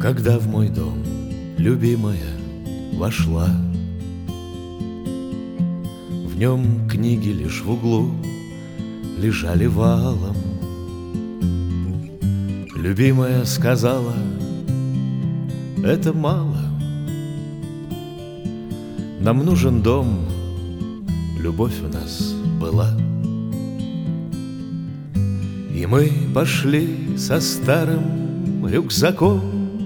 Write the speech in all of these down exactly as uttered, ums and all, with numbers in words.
Когда в мой дом любимая вошла, в нем книги лишь в углу лежали валом. Любимая сказала: это мало, нам нужен дом, любовь у нас была. И мы пошли со старым рюкзаком,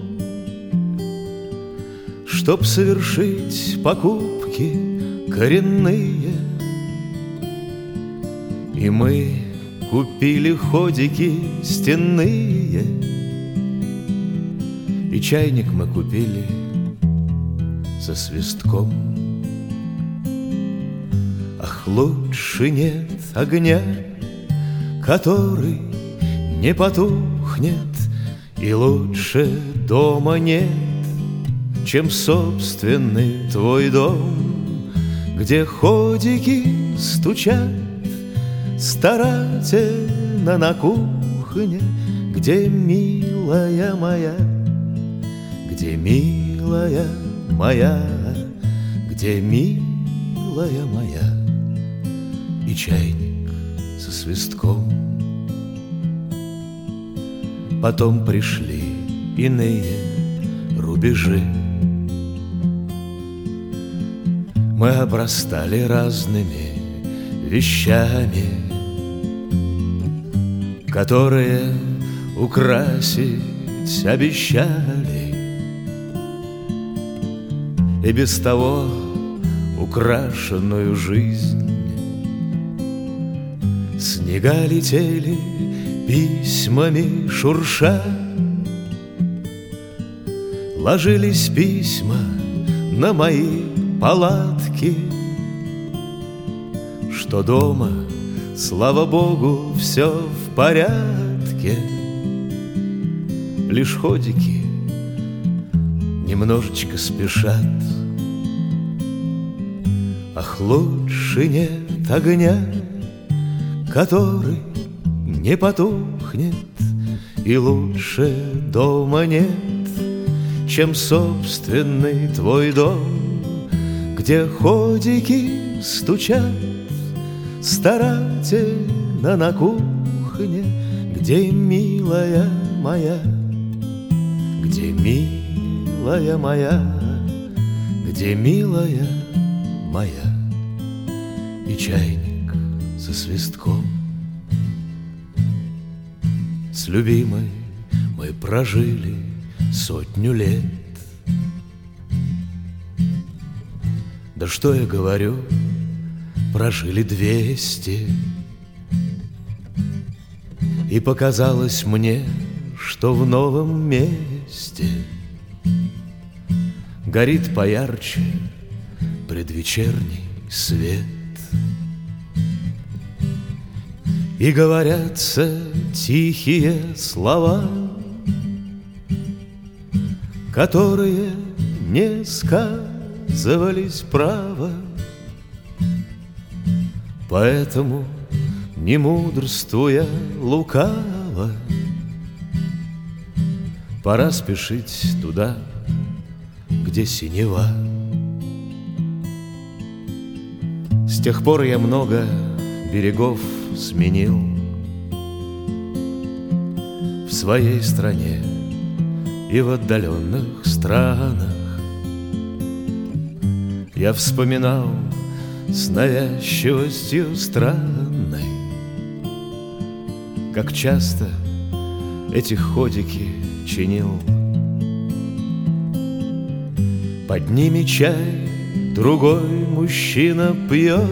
чтоб совершить покупки коренные. И мы купили ходики стенные, и чайник мы купили со свистком. Ах, лучше нет огня, который не потухнет, и лучше дома нет, чем собственный твой дом, где ходики стучат старательно на кухне, где милая моя, где милая моя, где милая моя, и чайник со свистком. Потом пришли иные рубежи, мы обрастали разными вещами, которые украсить обещали. И без того украшенную жизнь снега летели письмами шурша, ложились письма на мои палатки, что дома, слава Богу, все в порядке. Лишь ходики немножечко спешат. Ах, лучше нет огня, который не потухнет, и лучше дома нет, чем собственный твой дом, где ходики стучат старательно на кухне, где милая моя, где милая моя, где милая моя, и чайник со свистком. С любимой мы прожили сотню лет. Да что я говорю, прожили двести. И показалось мне, что в новом месте горит поярче предвечерний свет. И говорятся тихие слова, которые не сказывались право. Поэтому, не мудрствуя лукаво, пора спешить туда, где синева. С тех пор я много берегов сменил в своей стране и в отдаленных странах. Я вспоминал с навязчивостью странной, как часто эти ходики чинил. Под ними чай другой мужчина пьет,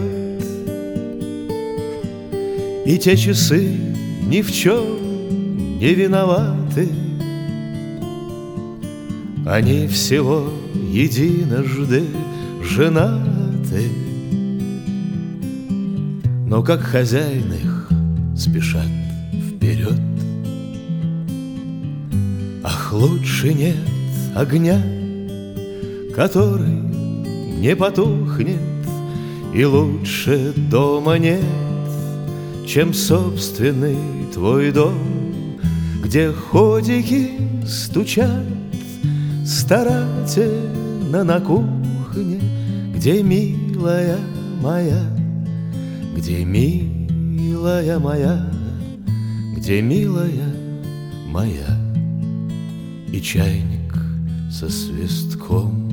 и те часы ни в чем не виноваты. Они всего единожды женаты, но как хозяин их спешат вперед. Ах, лучше нет огня, который не потухнет, и лучше дома нет, чем собственный твой дом, где ходики стучат старательно на кухне, где милая моя, где милая моя, где милая моя. И чайник со свистком